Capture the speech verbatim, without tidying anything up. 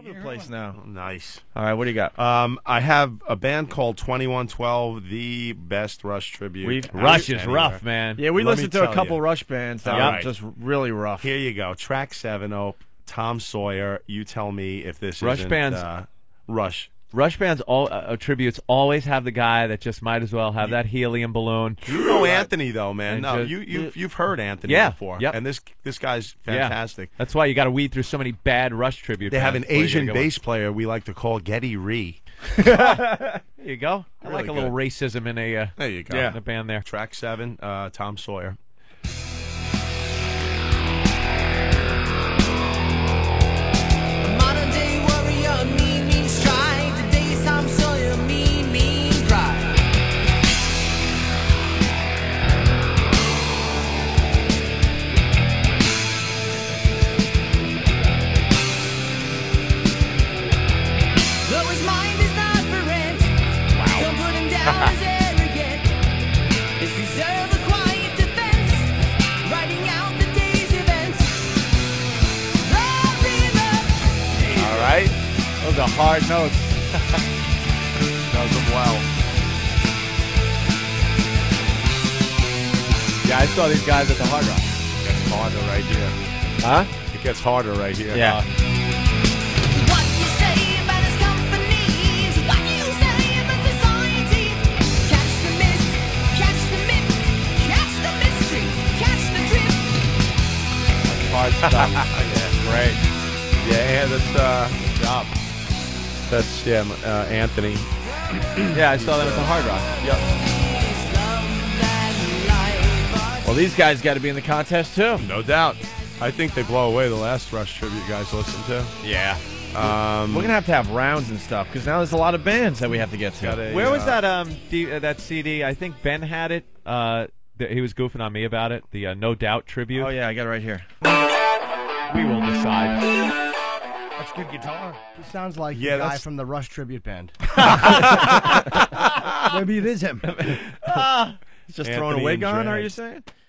over the place now. Oh, nice. All right, what do you got? Um, I have a band called twenty-one twelve, the best Rush tribute. We've- Rush is anywhere. rough, man. Yeah, we Let listened me to a tell couple you. Rush bands that All were right. just really rough. Here you go. Track seven, oh, Tom Sawyer. You tell me if this Rush isn't, bands- uh, Rush. Rush bands, all uh, tributes always have the guy that just might as well have that helium balloon. You know Anthony though, man. And No, just- you you you've heard Anthony Yeah, before, yep. and this this guy's Yeah. fantastic. That's why you got to weed through so many bad Rush tribute. They have an bands before you get Asian going. bass player we like to call Getty Ree. There you go. I Really like a little good. racism in a uh, There you go. in a band there. Track seven, uh, Tom Sawyer. Modern day warrior, mean, mean strike. Today's Tom Sawyer, mean, mean pride. Though his mind is not for rent, don't put him down as arrogant. It's deserve a quiet defense, writing out the day's events. The river. All right, Those are hard notes. does them well. Yeah, I saw these guys at the Hard Rock. It gets harder right here. Huh? It gets harder right here. Yeah. What you say about his companies, what you say about society. Catch the mist, catch the myth, catch the mystery, catch the drift. Hard stuff. yeah, great. Yeah, that's uh, Good job. that's yeah, uh, Anthony. Yeah, I saw them at the Hard Rock. Yep. Well, these guys got to be in the contest, too. No doubt. I think they blow away the last Rush tribute you guys listened to. Yeah. Um, We're going to have to have rounds and stuff, because now there's a lot of bands that we have to get to. got a, Where was uh, that um D, uh, that C D? I think Ben had it. Uh, th- he was goofing on me about it. The uh, No Doubt tribute. Oh, yeah, I got it right here. We will decide. That's good guitar. He sounds like Yeah, the guy that's- from the Rush tribute band. Maybe it is him. He's just Anthony throwing a wig and on, are Drag. you saying?